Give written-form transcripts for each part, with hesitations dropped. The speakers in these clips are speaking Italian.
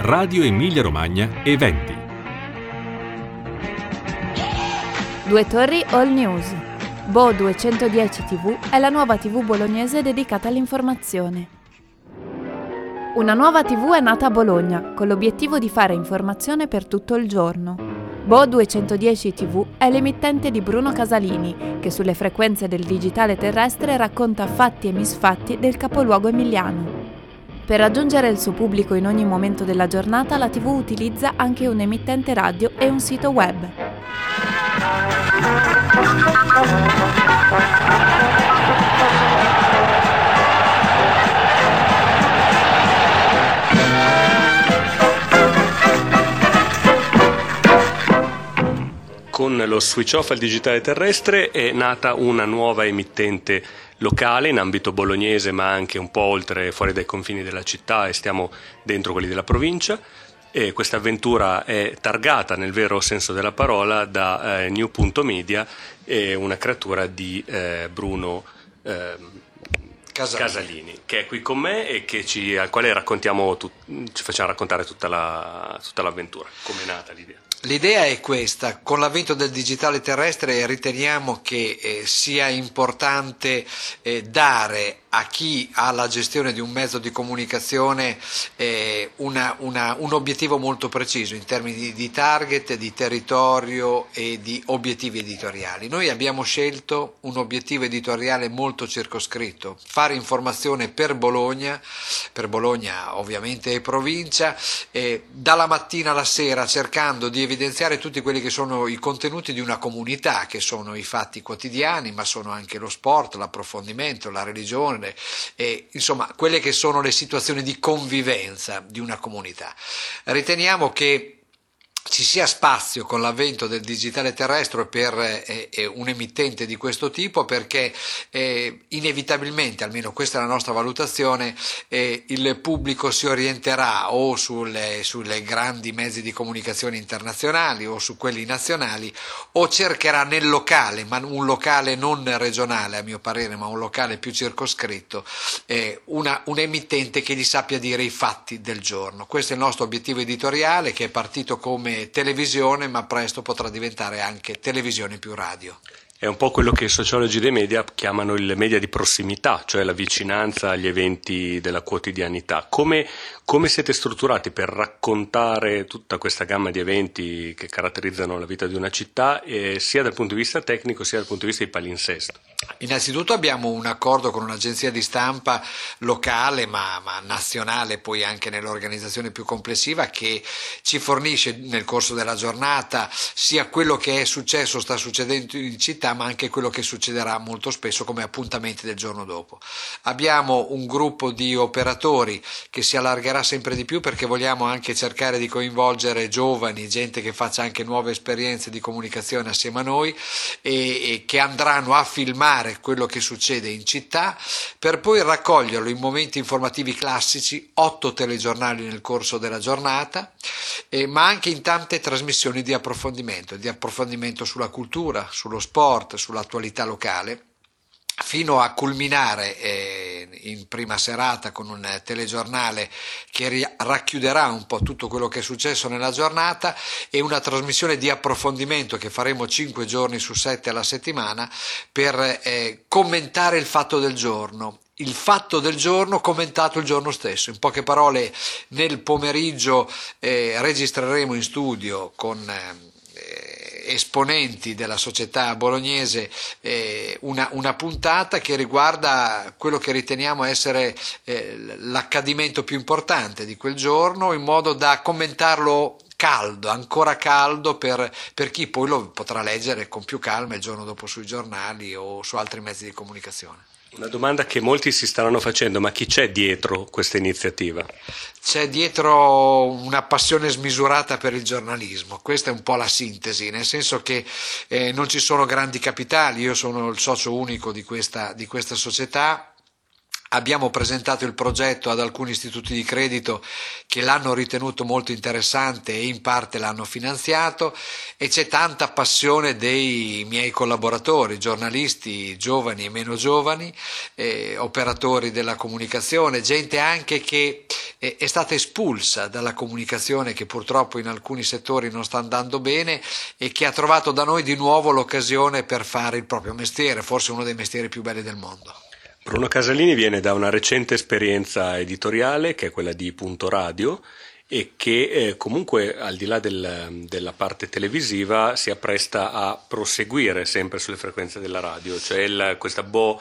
Radio Emilia Romagna Eventi. Due Torri All News. Bo 210 TV è la nuova TV bolognese dedicata all'informazione. Una nuova TV è nata a Bologna con l'obiettivo di fare informazione per tutto il giorno. Bo 210 TV è l'emittente di Bruno Casalini, che sulle frequenze del digitale terrestre racconta fatti e misfatti del capoluogo emiliano. Per raggiungere il suo pubblico in ogni momento della giornata, la TV utilizza anche un emittente radio e un sito web. Con lo switch off al digitale terrestre è nata una nuova emittente locale in ambito bolognese, ma anche un po' oltre, fuori dai confini della città, e stiamo dentro quelli della provincia. E questa avventura è targata nel vero senso della parola da New.media, una creatura di Bruno Casalini, che è qui con me e al quale ci facciamo raccontare tutta l'avventura. Come è nata l'idea? L'idea è questa: con l'avvento del digitale terrestre riteniamo che sia importante dare a chi ha la gestione di un mezzo di comunicazione un obiettivo molto preciso in termini di target, di territorio e di obiettivi editoriali. Noi abbiamo scelto un obiettivo editoriale molto circoscritto: fare informazione per Bologna ovviamente e provincia, dalla mattina alla sera, cercando di evidenziare tutti quelli che sono i contenuti di una comunità, che sono i fatti quotidiani, ma sono anche lo sport, l'approfondimento, la religione, insomma quelle che sono le situazioni di convivenza di una comunità. Riteniamo che ci sia spazio con l'avvento del digitale terrestre per un emittente di questo tipo, perché inevitabilmente, almeno questa è la nostra valutazione, il pubblico si orienterà o sulle grandi mezzi di comunicazione internazionali o su quelli nazionali, o cercherà nel locale, ma un locale non regionale a mio parere, ma un locale più circoscritto, un emittente che gli sappia dire i fatti del giorno. Questo è il nostro obiettivo editoriale, che è partito come televisione, ma presto potrà diventare anche televisione più radio. È un po' quello che i sociologi dei media chiamano il media di prossimità, cioè la vicinanza agli eventi della quotidianità. Come siete strutturati per raccontare tutta questa gamma di eventi che caratterizzano la vita di una città, sia dal punto di vista tecnico sia dal punto di vista di palinsesto? Innanzitutto abbiamo un accordo con un'agenzia di stampa locale ma nazionale, poi anche nell'organizzazione più complessiva, che ci fornisce nel corso della giornata sia quello che è successo, sta succedendo in città, ma anche quello che succederà molto spesso come appuntamenti del giorno dopo. Abbiamo un gruppo di operatori che si allargherà sempre di più, perché vogliamo anche cercare di coinvolgere giovani, gente che faccia anche nuove esperienze di comunicazione assieme a noi, e che andranno a filmare quello che succede in città, per poi raccoglierlo in momenti informativi classici, 8 telegiornali nel corso della giornata, ma anche in tante trasmissioni di approfondimento sulla cultura, sullo sport, sull'attualità locale, fino a culminare in prima serata con un telegiornale che racchiuderà un po' tutto quello che è successo nella giornata, e una trasmissione di approfondimento che faremo 5 giorni su 7 alla settimana per commentare il fatto del giorno. Il fatto del giorno commentato il giorno stesso. In poche parole, nel pomeriggio registreremo in studio con esponenti della società bolognese una puntata che riguarda quello che riteniamo essere l'accadimento più importante di quel giorno, in modo da commentarlo ancora caldo per chi poi lo potrà leggere con più calma il giorno dopo sui giornali o su altri mezzi di comunicazione. Una domanda che molti si staranno facendo: ma chi c'è dietro questa iniziativa? C'è dietro una passione smisurata per il giornalismo, questa è un po' la sintesi, nel senso che non ci sono grandi capitali, io sono il socio unico di questa società. Abbiamo presentato il progetto ad alcuni istituti di credito che l'hanno ritenuto molto interessante e in parte l'hanno finanziato, e c'è tanta passione dei miei collaboratori, giornalisti giovani e meno giovani, operatori della comunicazione, gente anche che è stata espulsa dalla comunicazione, che purtroppo in alcuni settori non sta andando bene, e che ha trovato da noi di nuovo l'occasione per fare il proprio mestiere, forse uno dei mestieri più belli del mondo. Bruno Casalini viene da una recente esperienza editoriale, che è quella di Punto Radio, e che comunque, al di là della parte televisiva, si appresta a proseguire sempre sulle frequenze della radio. Cioè questa Bo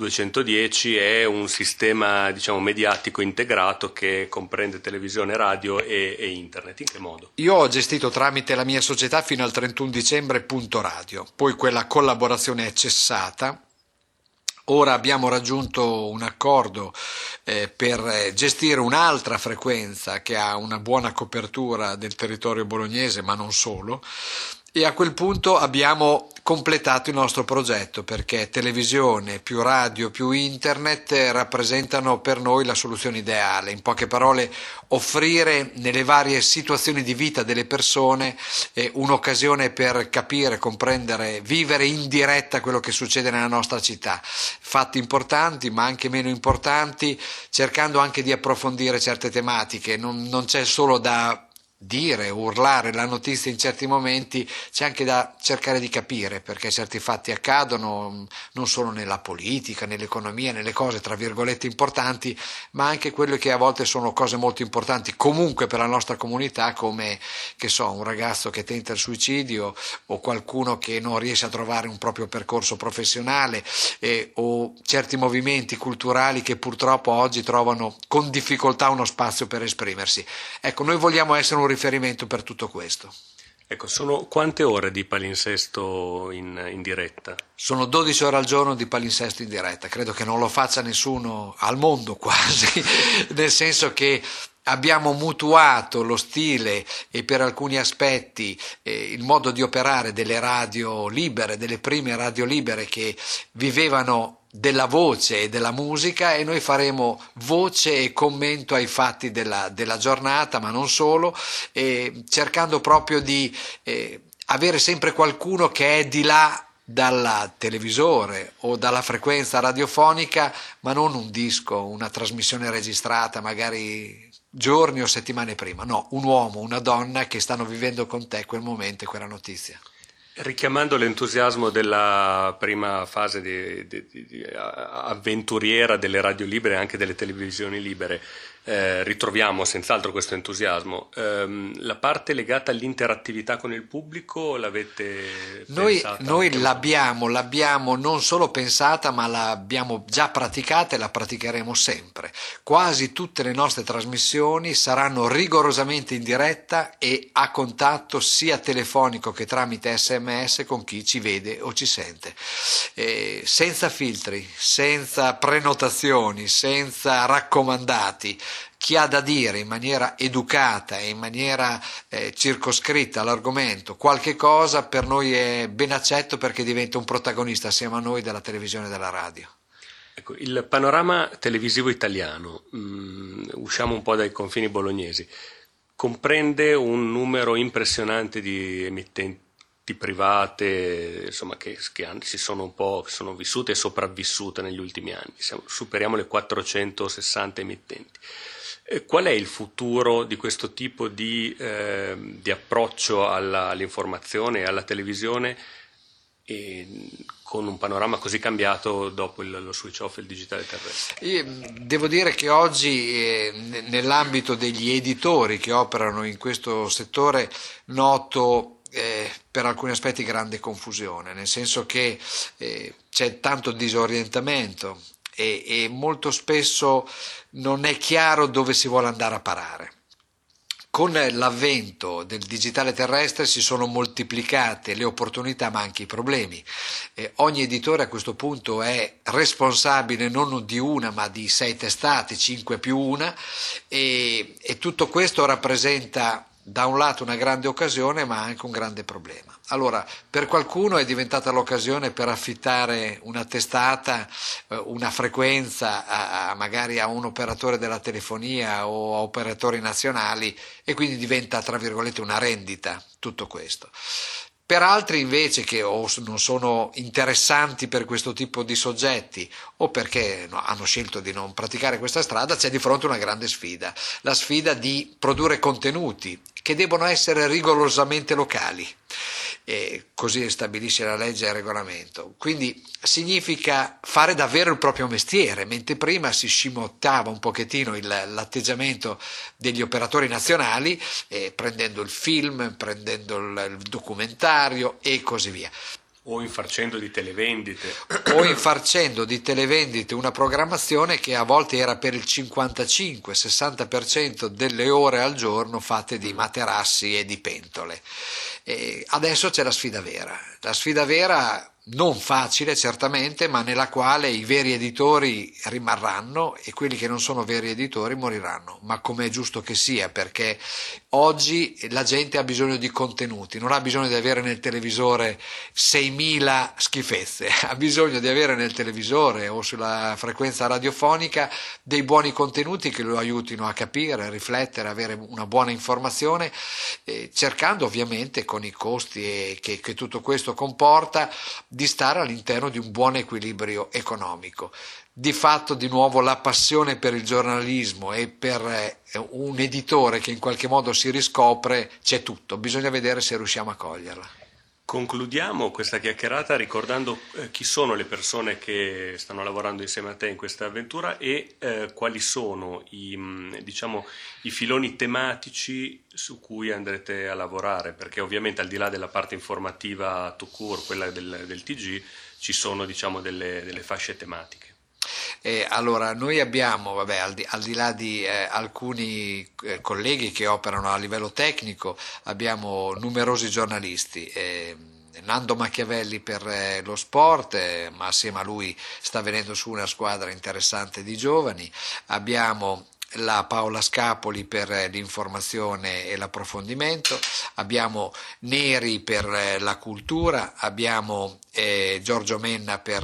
210 è un sistema, diciamo, mediatico integrato che comprende televisione, radio e internet. In che modo? Io ho gestito tramite la mia società fino al 31 dicembre Punto Radio, poi quella collaborazione è cessata. Ora abbiamo raggiunto un accordo per gestire un'altra frequenza che ha una buona copertura del territorio bolognese, ma non solo, e a quel punto abbiamo completato il nostro progetto, perché televisione più radio più internet rappresentano per noi la soluzione ideale. In poche parole, offrire nelle varie situazioni di vita delle persone un'occasione per capire, comprendere, vivere in diretta quello che succede nella nostra città, fatti importanti ma anche meno importanti, cercando anche di approfondire certe tematiche. Non c'è solo da dire, urlare la notizia in certi momenti, c'è anche da cercare di capire perché certi fatti accadono, non solo nella politica, nell'economia, nelle cose tra virgolette importanti, ma anche quelle che a volte sono cose molto importanti comunque per la nostra comunità, come, che so, un ragazzo che tenta il suicidio, o qualcuno che non riesce a trovare un proprio percorso professionale, o certi movimenti culturali che purtroppo oggi trovano con difficoltà uno spazio per esprimersi. Ecco, noi vogliamo essere un riferimento per tutto questo. Ecco, sono quante ore di palinsesto in diretta? Sono 12 ore al giorno di palinsesto in diretta, credo che non lo faccia nessuno al mondo quasi, nel senso che abbiamo mutuato lo stile e per alcuni aspetti il modo di operare delle radio libere, delle prime radio libere che vivevano della voce e della musica, e noi faremo voce e commento ai fatti della giornata, ma non solo, cercando proprio di avere sempre qualcuno che è di là dalla televisore o dalla frequenza radiofonica, ma non un disco, una trasmissione registrata magari giorni o settimane prima, no, un uomo, una donna che stanno vivendo con te quel momento e quella notizia. Richiamando l'entusiasmo della prima fase di avventuriera delle radio libere e anche delle televisioni libere, ritroviamo senz'altro questo entusiasmo. La parte legata all'interattività con il pubblico l'avete pensata? Noi l'abbiamo non solo pensata, ma l'abbiamo già praticata e la praticheremo sempre. Quasi tutte le nostre trasmissioni saranno rigorosamente in diretta e a contatto sia telefonico che tramite SMS con chi ci vede o ci sente, senza filtri, senza prenotazioni, senza raccomandati. Chi ha da dire in maniera educata e in maniera circoscritta all'argomento qualche cosa, per noi è ben accetto, perché diventa un protagonista assieme a noi della televisione e della radio. Ecco, il panorama televisivo italiano, usciamo un po' dai confini bolognesi, comprende un numero impressionante di emittenti private, insomma, che sono vissute e sopravvissute negli ultimi anni. Superiamo le 460 emittenti. Qual è il futuro di questo tipo di approccio all'informazione e alla televisione, con un panorama così cambiato dopo lo switch off e il digitale terrestre? Io devo dire che oggi nell'ambito degli editori che operano in questo settore noto per alcuni aspetti grande confusione, nel senso che c'è tanto disorientamento e molto spesso non è chiaro dove si vuole andare a parare. Con l'avvento del digitale terrestre si sono moltiplicate le opportunità ma anche i problemi. Ogni editore a questo punto è responsabile non di una ma di 6 testate, 5 più una, e tutto questo rappresenta da un lato una grande occasione ma anche un grande problema. Allora, per qualcuno è diventata l'occasione per affittare una testata, una frequenza magari a un operatore della telefonia o a operatori nazionali, e quindi diventa, tra virgolette, una rendita tutto questo. Per altri invece che o non sono interessanti per questo tipo di soggetti o perché hanno scelto di non praticare questa strada, c'è di fronte una grande sfida, la sfida di produrre contenuti che debbono essere rigorosamente locali. E così stabilisce la legge e il regolamento. Quindi significa fare davvero il proprio mestiere, mentre prima si scimottava un pochettino l'atteggiamento degli operatori nazionali, prendendo il film, prendendo il documentario e così via. O infarcendo di televendite. O infarcendo di televendite una programmazione che a volte era per il 55-60% delle ore al giorno fatte di materassi e di pentole. E adesso c'è la sfida vera non facile certamente, ma nella quale i veri editori rimarranno e quelli che non sono veri editori moriranno, ma come è giusto che sia, perché oggi la gente ha bisogno di contenuti, non ha bisogno di avere nel televisore 6.000 schifezze, ha bisogno di avere nel televisore o sulla frequenza radiofonica dei buoni contenuti che lo aiutino a capire, a riflettere, avere una buona informazione, cercando ovviamente con i costi che tutto questo comporta di stare all'interno di un buon equilibrio economico. Di fatto, di nuovo, la passione per il giornalismo e per un editore che in qualche modo si riscopre, c'è tutto, bisogna vedere se riusciamo a coglierla. Concludiamo questa chiacchierata ricordando chi sono le persone che stanno lavorando insieme a te in questa avventura e quali sono i filoni tematici su cui andrete a lavorare, perché ovviamente al di là della parte informativa tout court, quella del TG, ci sono delle fasce tematiche. Allora, noi abbiamo, al di là di alcuni colleghi che operano a livello tecnico, abbiamo numerosi giornalisti. Nando Machiavelli per lo sport, ma assieme a lui sta venendo su una squadra interessante di giovani. Abbiamo la Paola Scapoli per l'informazione e l'approfondimento, abbiamo Neri per la cultura, abbiamo Giorgio Menna per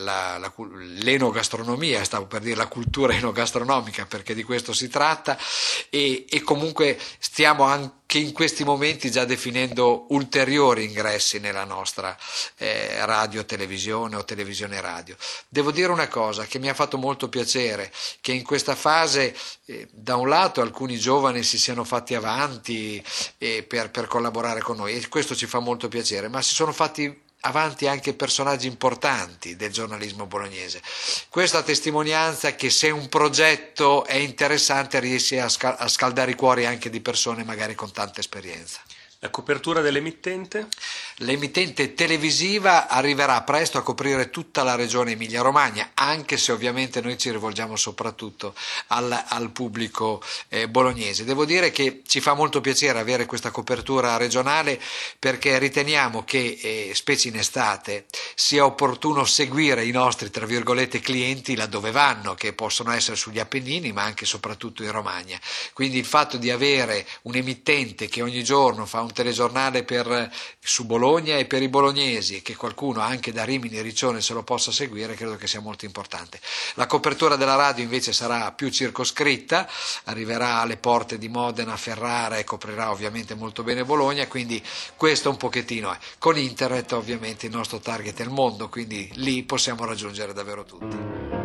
l'enogastronomia, stavo per dire la cultura enogastronomica perché di questo si tratta, e comunque stiamo anche in questi momenti già definendo ulteriori ingressi nella nostra radio televisione o televisione radio. Devo dire una cosa che mi ha fatto molto piacere, che in questa fase da un lato alcuni giovani si siano fatti avanti per collaborare con noi e questo ci fa molto piacere, ma si sono fatti avanti anche personaggi importanti del giornalismo bolognese. Questa testimonianza che se un progetto è interessante riesce a scaldare i cuori anche di persone magari con tanta esperienza. La copertura dell'emittente? L'emittente televisiva arriverà presto a coprire tutta la regione Emilia-Romagna, anche se ovviamente noi ci rivolgiamo soprattutto al pubblico bolognese. Devo dire che ci fa molto piacere avere questa copertura regionale perché riteniamo che, specie in estate, sia opportuno seguire i nostri, tra virgolette, clienti laddove vanno, che possono essere sugli Appennini ma anche e soprattutto in Romagna. Quindi il fatto di avere un emittente che ogni giorno fa un telegiornale su Bologna e per i bolognesi e che qualcuno anche da Rimini e Riccione se lo possa seguire, credo che sia molto importante. La copertura della radio invece sarà più circoscritta, arriverà alle porte di Modena, Ferrara e coprirà ovviamente molto bene Bologna, quindi questo un pochettino è. Con internet ovviamente il nostro target è il mondo, quindi lì possiamo raggiungere davvero tutti.